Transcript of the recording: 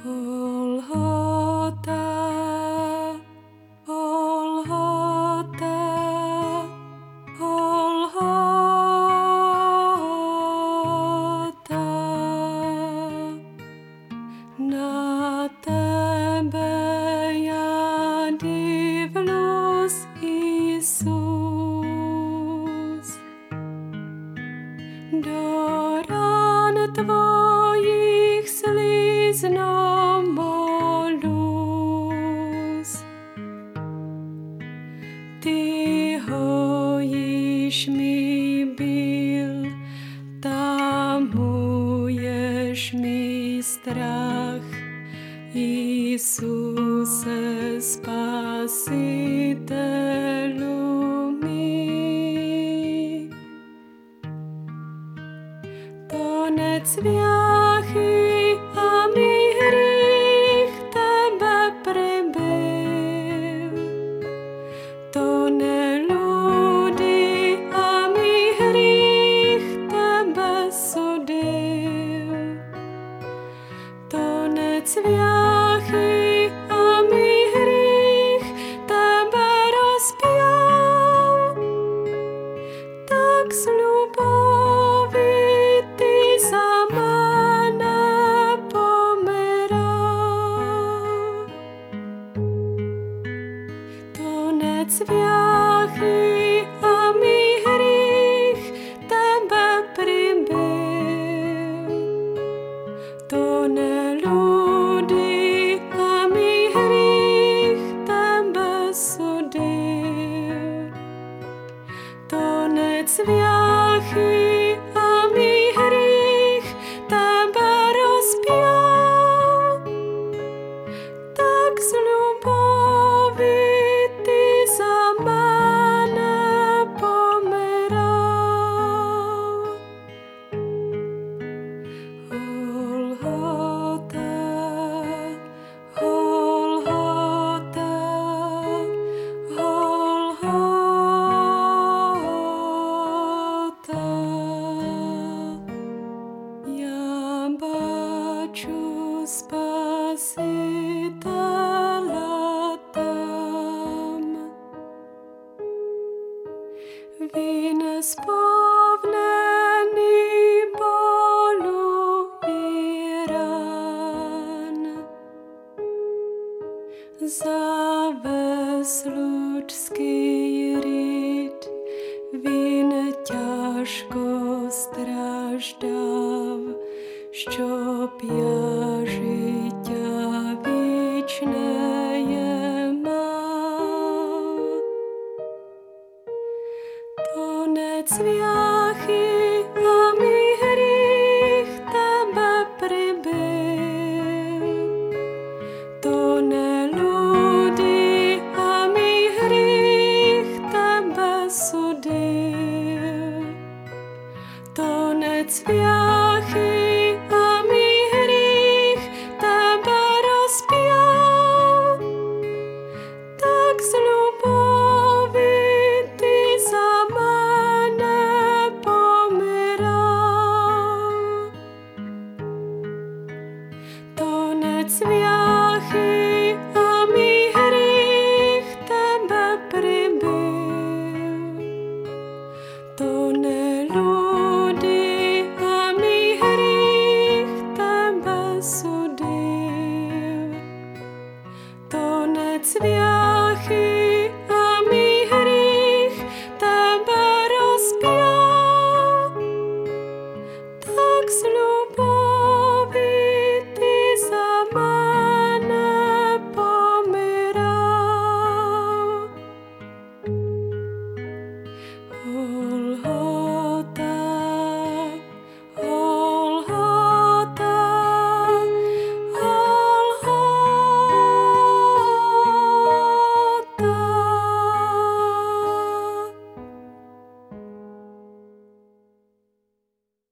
Golgota, Golgota, Golgota. Na tebe já divlus, Isus. Do ran tvojich slízno molus. Ty hojíš mi byl, tamuješ mi strach, Isuse Spasitelu mi. Konec svěchy a mý hřích tebe přibyl. To neludy a mý hřích tebe sudil. Konec svěchy a mý hřích tebe rozpěl. Tak z ljubovi ty za mene pomiral. Konec svěchy a mý hřích tebe přibyl. To neludy a mý hřích tebe sudil. Konec svěchy a mý hřích tebe rozpěl. Tak z ljubovi ty za mene pomiral. Golgota, Golgota, Golgota. Já baču Spasitela tam. Vin spovnený bolu i ran. Zaves ľudský rід, він тяжко страждав, щоб я життя вічне мав. Конець свяхи, а мій гріх тебе прибив. То нелюди, а мій гріх тебе судив. Конець свяхи, а мій гріх тебе розп'яв. Так з любові ти за мене помирав. Конець свяхи, а мій гріх тебе прибив. То нелюди, а мій гріх тебе судив. Конець свяхи,